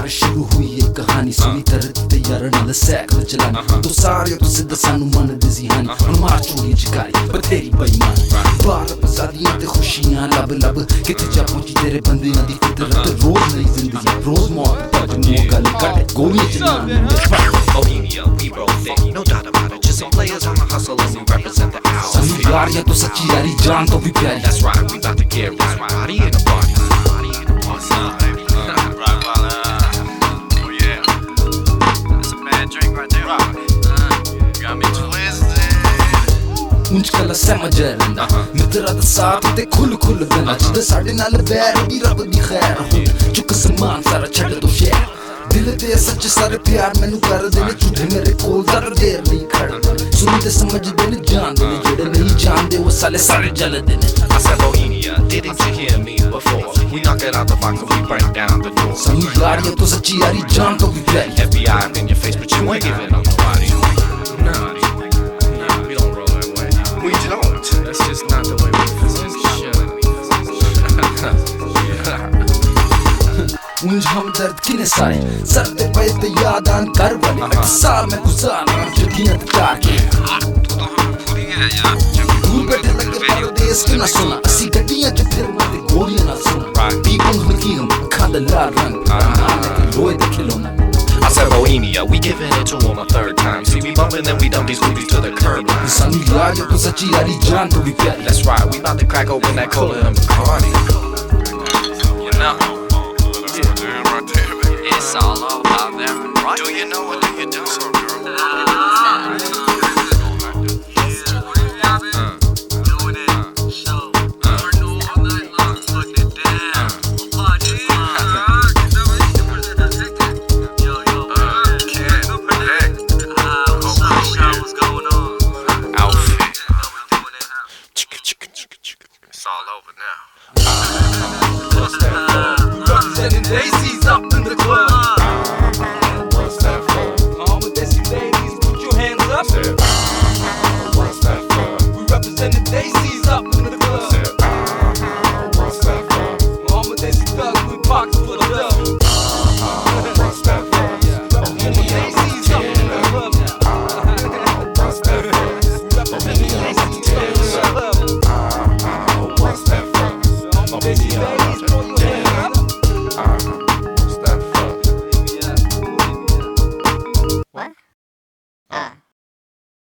प्यार शुरू हुई एक कहानी सुनी तरह ते यार नाल सैकल चलानी तो सारे तो सिद्ध सानू मन दी जिहानी हुण मार चोरी चिकारी बथेरी बेईमान बार बसादियां ते खुशियां लब लब किथे जा पहुंची तेरे बंदियां दी फितरत रोज नई जिंदगी रोज मौत पज मुंह गल कट गोली चलानी Bohemia, we roll thick, no doubt about it. Just some players on the hustle and we represent the house. सानू यार या तो सच्ची यारी जान तो भी प्यारी. That's right, we about to get right. Party in a party. What's up, baby? Right, well, oh yeah. That's a bad drink right there. Got me twisted. Unch kala sama jaranda. Mitra da saat te khul khul gana. Jida sade naal bair di rab di khair ho. Chuk saman sara chhad do share. दिल ते सच सारे प्यार मैनू कर देने झूठे मेरे कोल जरा देर नहीं खड़ना सुनते समझदे ने जानदे ने जेड़े नहीं जानदे वो साले सारे जलदे ने. I said Bohemia, didn't you hear me before? We knock it out the box and we break down the door. सानू यार ये तो सच्ची यारी जान तो भी प्यारी. FBI up in your face, but you ain't giving up nobody. No, we don't roll that way. We don't. That's just not the way we मुझ हम दर्द किने साए सर ते पे ते याद आन कर वाले 8 साल में गुजारा जगियां चार के तू तो हम पूरी है यार. दूर बैठे लगे परदेस की ना सुना असी गड्डियां च फिर मते गोलियां ना सुना पीपल लकी हम खादा लाल रंग रोए दे खिलौना. I said Bohemia, we giving it to him a third time. See, we bumping and we dump these movies to the curb. सानू यार ये तो सच्ची यारी जान तो भी प्यारी. That's right, we about to crack open that cola and Bacardi. You know. It's all about them, right? Do you know what do you do? So, girl?